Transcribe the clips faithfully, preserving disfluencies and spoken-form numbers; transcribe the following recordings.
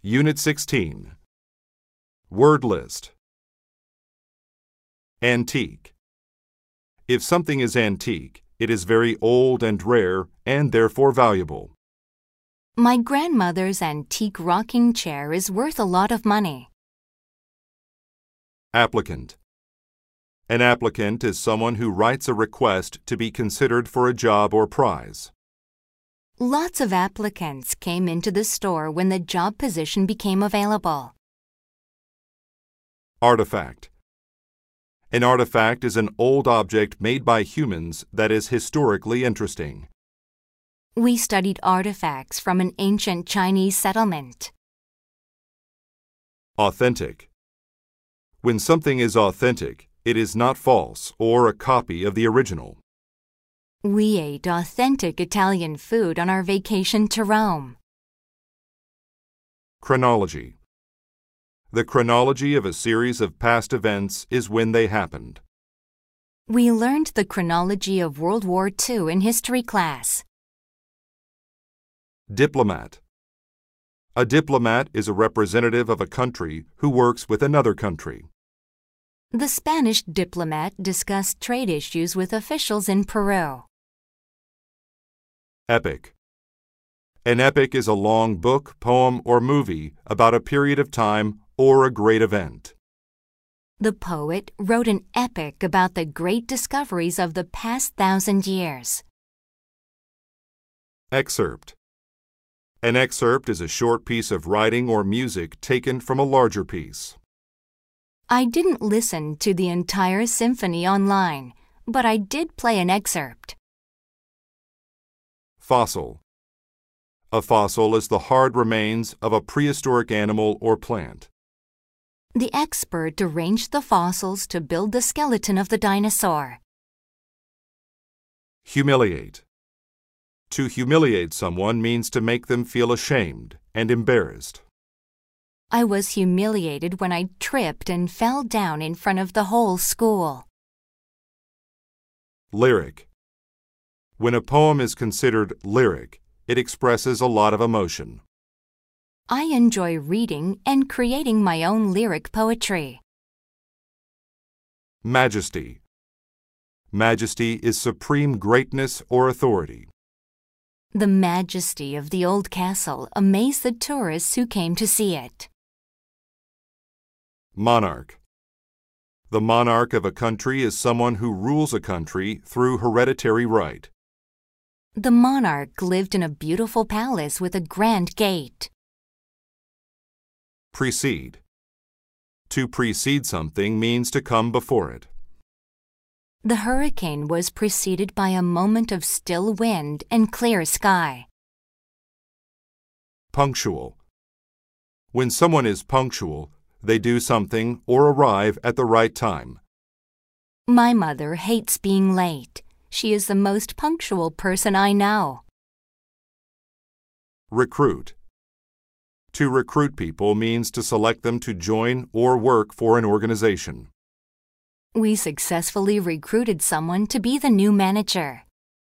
Unit sixteen. Word list. Antique. If something is antique, it is very old and rare and therefore valuable. My grandmother's antique rocking chair is worth a lot of money. Applicant. An applicant is someone who writes a request to be considered for a job or prize. Lots of applicants came into the store when the job position became available. Artifact. An artifact is an old object made by humans that is historically interesting. We studied artifacts from an ancient Chinese settlement. Authentic. When something is authentic, it is not false or a copy of the original. We ate authentic Italian food on our vacation to Rome. Chronology. The chronology of a series of past events is when they happened. We learned the chronology of World War Two in history class. Diplomat. A diplomat is a representative of a country who works with another country. The Spanish diplomat discussed trade issues with officials in Peru. Epic. An epic is a long book, poem, or movie about a period of time or a great event. The poet wrote an epic about the great discoveries of the past thousand years. Excerpt. An excerpt is a short piece of writing or music taken from a larger piece. I didn't listen to the entire symphony online, but I did play an excerpt. Fossil. A fossil is the hard remains of a prehistoric animal or plant. The expert arranged the fossils to build the skeleton of the dinosaur. Humiliate. To humiliate someone means to make them feel ashamed and embarrassed. I was humiliated when I tripped and fell down in front of the whole school. Lyric. When a poem is considered lyric, it expresses a lot of emotion. I enjoy reading and creating my own lyric poetry. Majesty. Majesty is supreme greatness or authority. The majesty of the old castle amazed the tourists who came to see it. Monarch. The monarch of a country is someone who rules a country through hereditary right. The monarch lived in a beautiful palace with a grand gate. Precede. To precede something means to come before it. The hurricane was preceded by a moment of still wind and clear sky. Punctual. When someone is punctual, they do something or arrive at the right time. My mother hates being late. She is the most punctual person I know. Recruit. To recruit people means to select them to join or work for an organization. We successfully recruited someone to be the new manager.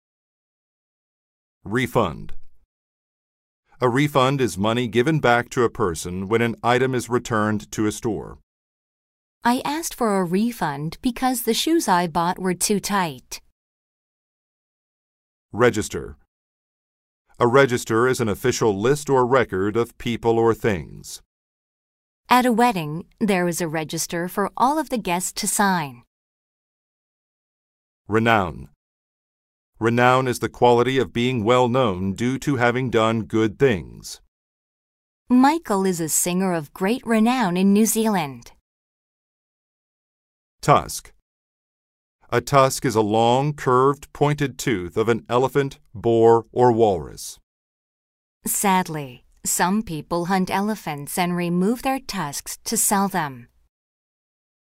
Refund. A refund is money given back to a person when an item is returned to a store. I asked for a refund because the shoes I bought were too tight. Register. A register is an official list or record of people or things. At a wedding, there is a register for all of the guests to sign. Renown. Renown is the quality of being well known due to having done good things. Michael is a singer of great renown in New Zealand. Tusk. A tusk is a long, curved, pointed tooth of an elephant, boar, or walrus. Sadly, some people hunt elephants and remove their tusks to sell them.